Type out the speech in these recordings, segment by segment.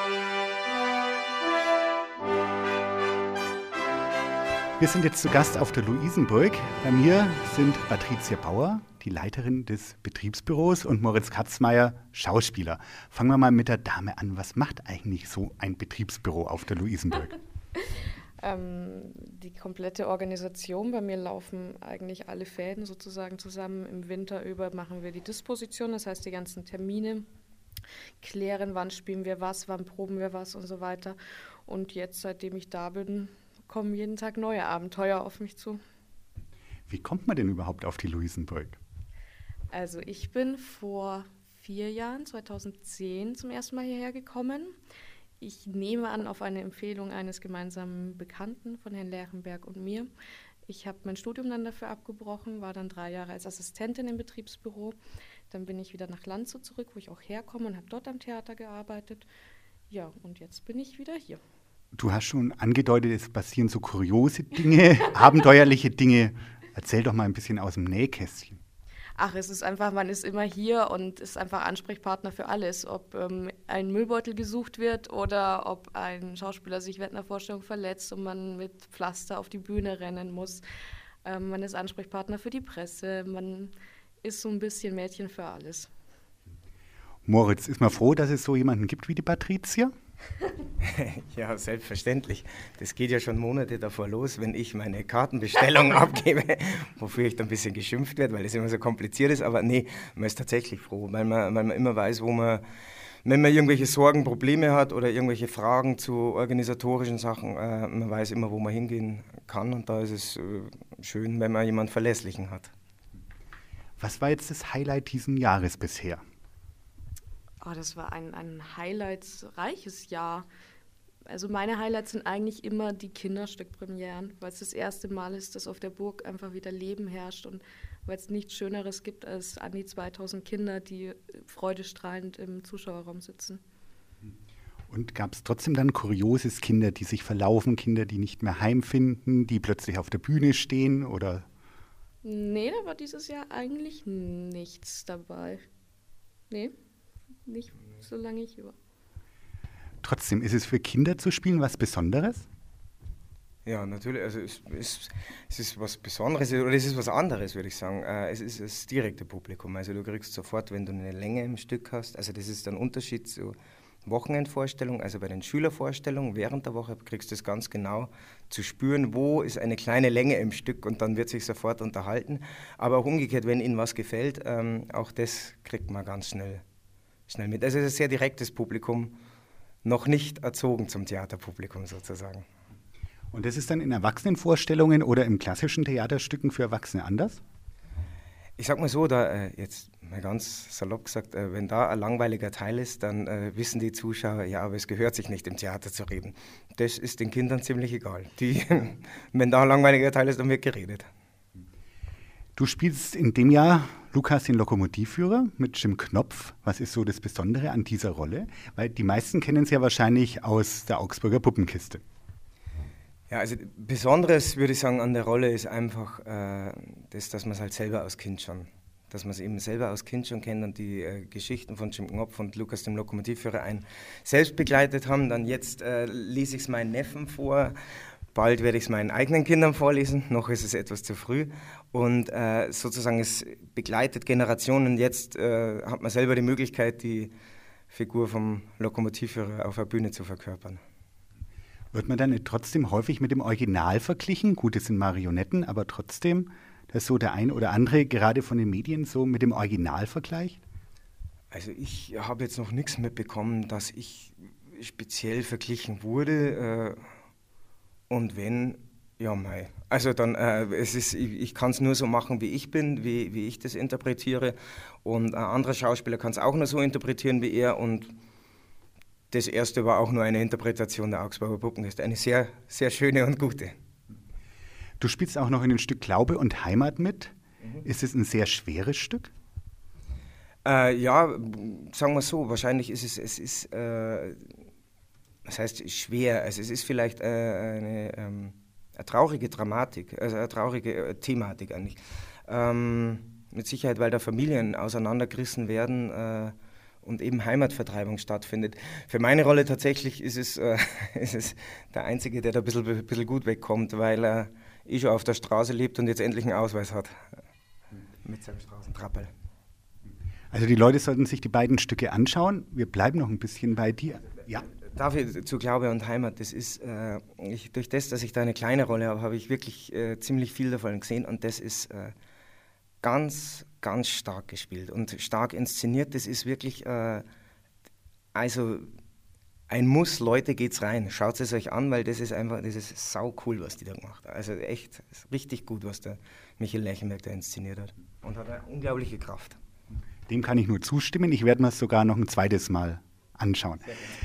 Wir sind jetzt zu Gast auf der Luisenburg. Bei mir sind Patricia Bauer, die Leiterin des Betriebsbüros, und Moritz Katzmeier, Schauspieler. Fangen wir mal mit der Dame an. Was macht eigentlich so ein Betriebsbüro auf der Luisenburg? Die komplette Organisation. Bei mir laufen eigentlich alle Fäden sozusagen zusammen. Im Winter über machen wir die Disposition, das heißt die ganzen Termine, klären, wann spielen wir was, wann proben wir was und so weiter. Und jetzt, seitdem ich da bin, kommen jeden Tag neue Abenteuer auf mich zu. Wie kommt man denn überhaupt auf die Luisenburg? Also ich bin vor 4 Jahren, 2010, zum ersten Mal hierher gekommen. Ich nehme an, auf eine Empfehlung eines gemeinsamen Bekannten von Herrn Lerchenberg und mir. Ich habe mein Studium dann dafür abgebrochen, war dann 3 Jahre als Assistentin im Betriebsbüro. Dann bin ich wieder nach Landshut zurück, wo ich auch herkomme, und habe dort am Theater gearbeitet. Ja, und jetzt bin ich wieder hier. Du hast schon angedeutet, es passieren so kuriose Dinge, abenteuerliche Dinge. Erzähl doch mal ein bisschen aus dem Nähkästchen. Ach, es ist einfach, man ist immer hier und ist einfach Ansprechpartner für alles. Ob ein Müllbeutel gesucht wird oder ob ein Schauspieler sich während einer Vorstellung verletzt und man mit Pflaster auf die Bühne rennen muss. Man ist Ansprechpartner für die Presse, man ist so ein bisschen Mädchen für alles. Moritz, ist man froh, dass es so jemanden gibt wie die Patricia? Ja, selbstverständlich. Das geht ja schon Monate davor los, wenn ich meine Kartenbestellung abgebe, wofür ich dann ein bisschen geschimpft werde, weil das immer so kompliziert ist. Aber nee, man ist tatsächlich froh, weil man immer weiß, wenn man irgendwelche Sorgen, Probleme hat oder irgendwelche Fragen zu organisatorischen Sachen, man weiß immer, wo man hingehen kann. Und da ist es schön, wenn man jemanden Verlässlichen hat. Was war jetzt das Highlight diesen Jahres bisher? Oh, das war ein highlightsreiches Jahr. Also meine Highlights sind eigentlich immer die Kinderstückpremieren, weil es das erste Mal ist, dass auf der Burg einfach wieder Leben herrscht und weil es nichts Schöneres gibt als an die 2000 Kinder, die freudestrahlend im Zuschauerraum sitzen. Und gab es trotzdem dann kurioses Kinder, die sich verlaufen, Kinder, die nicht mehr heimfinden, die plötzlich auf der Bühne stehen, oder? Nee, da war dieses Jahr eigentlich nichts dabei. Nee. Nicht so lange ich über. Trotzdem, ist es für Kinder zu spielen was Besonderes? Ja, natürlich. Also es ist was Besonderes oder es ist was anderes, würde ich sagen. Es ist das direkte Publikum. Also du kriegst sofort, wenn du eine Länge im Stück hast, also das ist ein Unterschied zu Wochenendvorstellungen, also bei den Schülervorstellungen während der Woche kriegst du es ganz genau zu spüren, wo ist eine kleine Länge im Stück, und dann wird sich sofort unterhalten. Aber auch umgekehrt, wenn ihnen was gefällt, auch das kriegt man ganz schnell mit. Also es ist ein sehr direktes Publikum, noch nicht erzogen zum Theaterpublikum sozusagen. Und das ist dann in Erwachsenenvorstellungen oder in klassischen Theaterstücken für Erwachsene anders? Ich sag mal so, da jetzt mal ganz salopp gesagt, wenn da ein langweiliger Teil ist, dann wissen die Zuschauer, ja, aber es gehört sich nicht, im Theater zu reden. Das ist den Kindern ziemlich egal. Wenn da ein langweiliger Teil ist, dann wird geredet. Du spielst in dem Jahr Lukas, den Lokomotivführer, mit Jim Knopf. Was ist so das Besondere an dieser Rolle? Weil die meisten kennen es ja wahrscheinlich aus der Augsburger Puppenkiste. Ja, also Besonderes, würde ich sagen, an der Rolle ist einfach dass man es halt selber als Kind schon, dass man es eben selber als Kind schon kennt und die Geschichten von Jim Knopf und Lukas, dem Lokomotivführer, einen selbst begleitet haben. Dann jetzt lese ich es meinen Neffen vor. Bald werde ich es meinen eigenen Kindern vorlesen, noch ist es etwas zu früh. Und sozusagen, es begleitet Generationen. Jetzt hat man selber die Möglichkeit, die Figur vom Lokomotivführer auf der Bühne zu verkörpern. Wird man dann nicht trotzdem häufig mit dem Original verglichen? Gut, es sind Marionetten, aber trotzdem, dass so der ein oder andere gerade von den Medien so mit dem Original vergleicht? Also ich habe jetzt noch nichts mitbekommen, dass ich speziell verglichen wurde. Und wenn, ja mei. Also dann, ich kann es nur so machen, wie ich bin, wie ich das interpretiere. Und ein anderer Schauspieler kann es auch nur so interpretieren wie er. Und das erste war auch nur eine Interpretation der Augsburger Puppenkiste. Eine sehr, sehr schöne und gute. Du spielst auch noch in dem Stück Glaube und Heimat mit. Ist es ein sehr schweres Stück? Ja, sagen wir so, wahrscheinlich ist das heißt schwer, also es ist vielleicht eine traurige Dramatik, also eine traurige Thematik eigentlich. Mit Sicherheit, weil da Familien auseinandergerissen werden und eben Heimatvertreibung stattfindet. Für meine Rolle tatsächlich ist es der Einzige, der da ein bisschen gut wegkommt, weil er schon auf der Straße lebt und jetzt endlich einen Ausweis hat. Mit seinem Straßentrappel. Also die Leute sollten sich die beiden Stücke anschauen. Wir bleiben noch ein bisschen bei dir. Ja. Dafür zu Glaube und Heimat, das ist, durch das, dass ich da eine kleine Rolle habe, habe ich wirklich ziemlich viel davon gesehen und das ist ganz, ganz stark gespielt und stark inszeniert. Das ist wirklich, also ein Muss, Leute, geht's rein. Schaut es euch an, weil das ist sau cool, was die da gemacht haben. Also echt richtig gut, was der Michael Lerchenberg da inszeniert hat und hat eine unglaubliche Kraft. Dem kann ich nur zustimmen. Ich werde mir es sogar noch ein zweites Mal anschauen.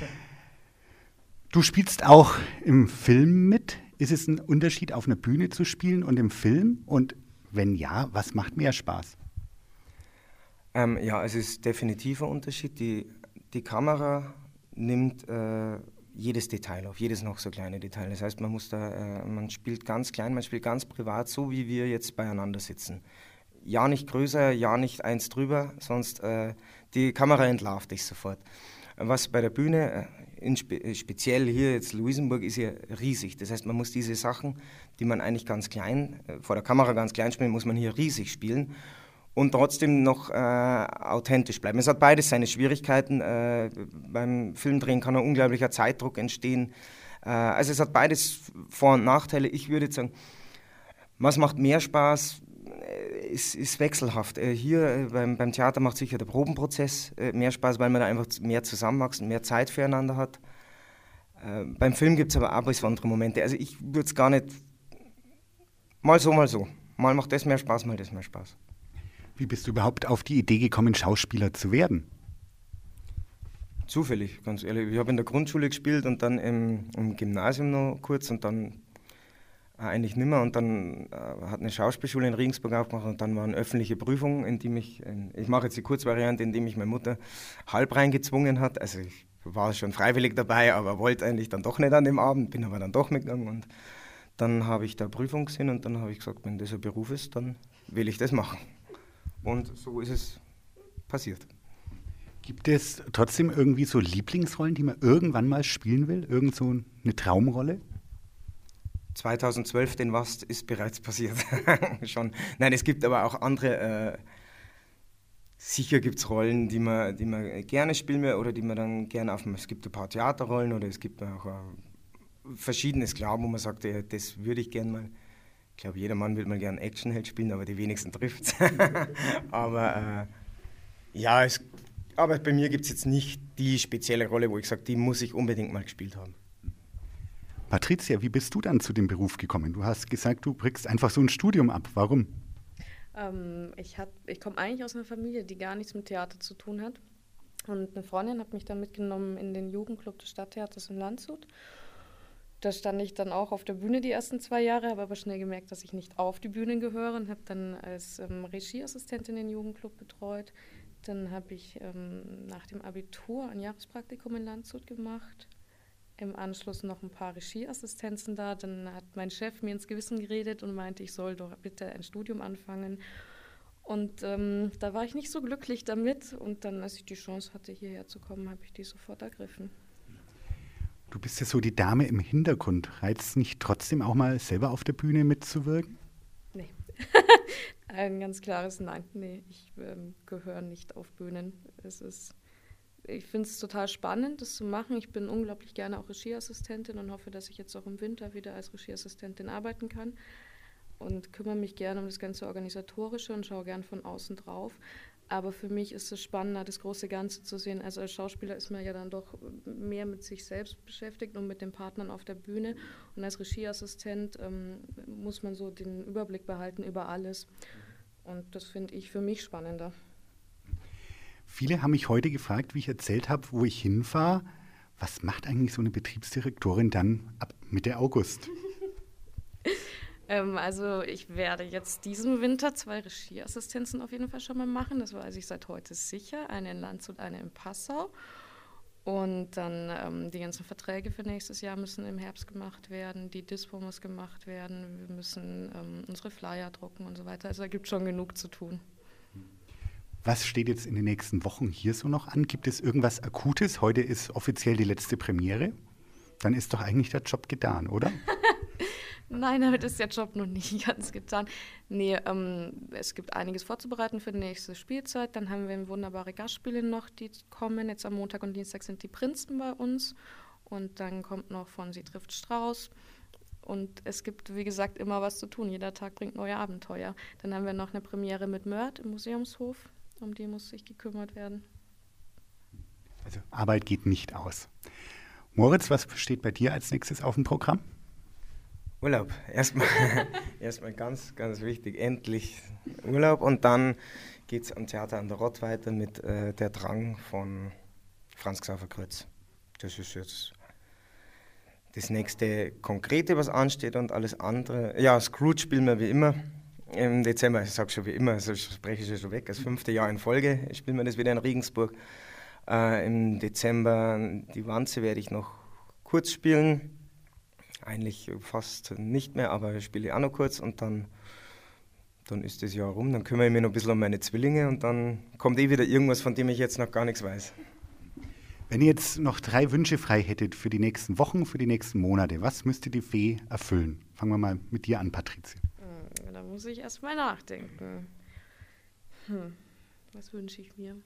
Du spielst auch im Film mit. Ist es ein Unterschied, auf einer Bühne zu spielen und im Film? Und wenn ja, was macht mehr Spaß? Ja, es ist definitiv ein Unterschied. Die Kamera nimmt jedes Detail auf, jedes noch so kleine Detail. Das heißt, man spielt ganz klein, man spielt ganz privat, so wie wir jetzt beieinander sitzen. Ja nicht größer, ja nicht eins drüber, sonst die Kamera entlarvt dich sofort. Was bei der Bühne, speziell hier jetzt Luisenburg, ist ja riesig. Das heißt, man muss diese Sachen, die man eigentlich ganz klein, vor der Kamera ganz klein spielen, muss man hier riesig spielen und trotzdem noch authentisch bleiben. Es hat beides seine Schwierigkeiten. Beim Filmdrehen kann ein unglaublicher Zeitdruck entstehen. Also es hat beides Vor- und Nachteile. Ich würde sagen, was macht mehr Spaß? Ist wechselhaft. Hier beim Theater macht sicher der Probenprozess mehr Spaß, weil man da einfach mehr zusammenwächst und mehr Zeit füreinander hat. Beim Film gibt es aber auch besondere Momente. Also ich würde es gar nicht mal so, mal so. Mal macht das mehr Spaß, mal das mehr Spaß. Wie bist du überhaupt auf die Idee gekommen, Schauspieler zu werden? Zufällig, ganz ehrlich. Ich habe in der Grundschule gespielt und dann im Gymnasium noch kurz und dann eigentlich nimmer. Und dann hat eine Schauspielschule in Regensburg aufgemacht und dann war eine öffentliche Prüfung, in die ich mache jetzt die Kurzvariante, in die mich meine Mutter halb reingezwungen hat. Also ich war schon freiwillig dabei, aber wollte eigentlich dann doch nicht an dem Abend, bin aber dann doch mitgegangen und dann habe ich da Prüfung gesehen und dann habe ich gesagt, wenn das ein Beruf ist, dann will ich das machen. Und so ist es passiert. Gibt es trotzdem irgendwie so Lieblingsrollen, die man irgendwann mal spielen will? Irgend so eine Traumrolle? 2012 den Wast ist bereits passiert. Schon. Nein, es gibt aber auch andere, sicher gibt es Rollen, die man gerne spielen will oder die man dann gerne es gibt ein paar Theaterrollen oder es gibt auch verschiedenes, klar, wo man sagt, ja, das würde ich gerne mal. Ich glaube, jeder Mann will mal gerne Actionheld spielen, aber die wenigsten trifft es. Aber ja, aber bei mir gibt es jetzt nicht die spezielle Rolle, wo ich sage, die muss ich unbedingt mal gespielt haben. Patricia, wie bist du dann zu dem Beruf gekommen? Du hast gesagt, du brichst einfach so ein Studium ab. Warum? Ich komme eigentlich aus einer Familie, die gar nichts mit Theater zu tun hat. Und eine Freundin hat mich dann mitgenommen in den Jugendclub des Stadttheaters in Landshut. Da stand ich dann auch auf der Bühne die ersten 2 Jahre, habe aber schnell gemerkt, dass ich nicht auf die Bühne gehöre und habe dann als Regieassistentin den Jugendclub betreut. Dann habe ich nach dem Abitur ein Jahrespraktikum in Landshut gemacht. Im Anschluss noch ein paar Regieassistenzen da. Dann hat mein Chef mir ins Gewissen geredet und meinte, ich soll doch bitte ein Studium anfangen. Und da war ich nicht so glücklich damit. Und dann, als ich die Chance hatte, hierher zu kommen, habe ich die sofort ergriffen. Du bist ja so die Dame im Hintergrund. Reizt es nicht trotzdem auch mal selber auf der Bühne mitzuwirken? Nee. Ein ganz klares Nein. Nee, ich gehöre nicht auf Bühnen. Ich finde es total spannend, das zu machen. Ich bin unglaublich gerne auch Regieassistentin und hoffe, dass ich jetzt auch im Winter wieder als Regieassistentin arbeiten kann und kümmere mich gerne um das ganze Organisatorische und schaue gern von außen drauf. Aber für mich ist es spannender, das große Ganze zu sehen. Also als Schauspieler ist man ja dann doch mehr mit sich selbst beschäftigt und mit den Partnern auf der Bühne. Und als Regieassistent muss man so den Überblick behalten über alles. Und das finde ich für mich spannender. Viele haben mich heute gefragt, wie ich erzählt habe, wo ich hinfahre. Was macht eigentlich so eine Betriebsdirektorin dann ab Mitte August? Also ich werde jetzt diesen Winter 2 Regieassistenzen auf jeden Fall schon mal machen. Das weiß ich seit heute sicher. Eine in Landshut, eine in Passau. Und dann die ganzen Verträge für nächstes Jahr müssen im Herbst gemacht werden. Die Dispo muss gemacht werden. Wir müssen unsere Flyer drucken und so weiter. Also da gibt es schon genug zu tun. Was steht jetzt in den nächsten Wochen hier so noch an? Gibt es irgendwas Akutes? Heute ist offiziell die letzte Premiere. Dann ist doch eigentlich der Job getan, oder? Nein, damit ist der Job noch nicht ganz getan. Nee, es gibt einiges vorzubereiten für die nächste Spielzeit. Dann haben wir wunderbare Gastspiele noch, die kommen. Jetzt am Montag und Dienstag sind die Prinzen bei uns. Und dann kommt noch von Sie trifft Strauß. Und es gibt, wie gesagt, immer was zu tun. Jeder Tag bringt neue Abenteuer. Dann haben wir noch eine Premiere mit Mörd im Museumshof. Um die muss sich gekümmert werden. Also Arbeit geht nicht aus. Moritz, was steht bei dir als nächstes auf dem Programm? Urlaub. Erstmal ganz, ganz wichtig. Endlich Urlaub. Und dann geht es am Theater an der Rott weiter mit Der Drang von Franz Xaver Krötz. Das ist jetzt das nächste Konkrete, was ansteht, und alles andere. Ja, Scrooge spielen wir wie immer. Im Dezember, ich sage schon wie immer, das spreche ich ja schon weg, das 5. Jahr in Folge spielen wir das wieder in Regensburg. Im Dezember die Wanze werde ich noch kurz spielen. Eigentlich fast nicht mehr, aber ich spiele auch noch kurz und dann ist das Jahr rum. Dann kümmere ich mich noch ein bisschen um meine Zwillinge und dann kommt wieder irgendwas, von dem ich jetzt noch gar nichts weiß. Wenn ihr jetzt noch 3 Wünsche frei hättet für die nächsten Wochen, für die nächsten Monate, was müsste die Fee erfüllen? Fangen wir mal mit dir an, Patricia. Da muss ich erst mal nachdenken. Was wünsche ich mir?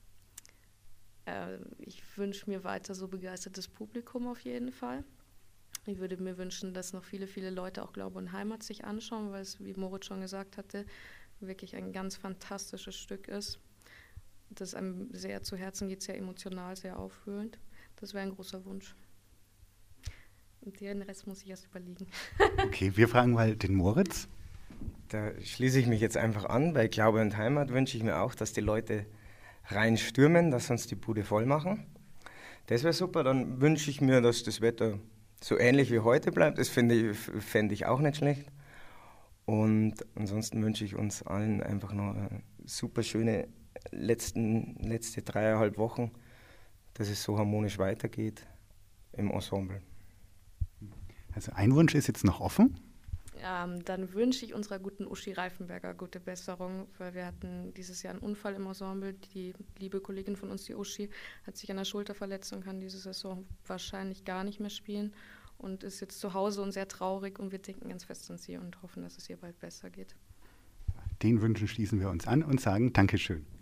Ich wünsche mir weiter so begeistertes Publikum auf jeden Fall. Ich würde mir wünschen, dass noch viele, viele Leute auch Glaube und Heimat sich anschauen, weil es, wie Moritz schon gesagt hatte, wirklich ein ganz fantastisches Stück ist. Das einem sehr zu Herzen geht, sehr emotional, sehr aufwühlend. Das wäre ein großer Wunsch. Und den Rest muss ich erst überlegen. Okay, wir fragen mal den Moritz. Da schließe ich mich jetzt einfach an. Bei Glaube und Heimat wünsche ich mir auch, dass die Leute reinstürmen, dass sie uns die Bude voll machen. Das wäre super. Dann wünsche ich mir, dass das Wetter so ähnlich wie heute bleibt. Das fände ich auch nicht schlecht. Und ansonsten wünsche ich uns allen einfach noch eine super schöne letzte 3,5 Wochen, dass es so harmonisch weitergeht im Ensemble. Also ein Wunsch ist jetzt noch offen. Dann wünsche ich unserer guten Uschi Reifenberger gute Besserung, weil wir hatten dieses Jahr einen Unfall im Ensemble. Die liebe Kollegin von uns, die Uschi, hat sich an der Schulter verletzt und kann diese Saison wahrscheinlich gar nicht mehr spielen und ist jetzt zu Hause und sehr traurig, und wir denken ganz fest an sie und hoffen, dass es ihr bald besser geht. Den Wünschen schließen wir uns an und sagen Dankeschön.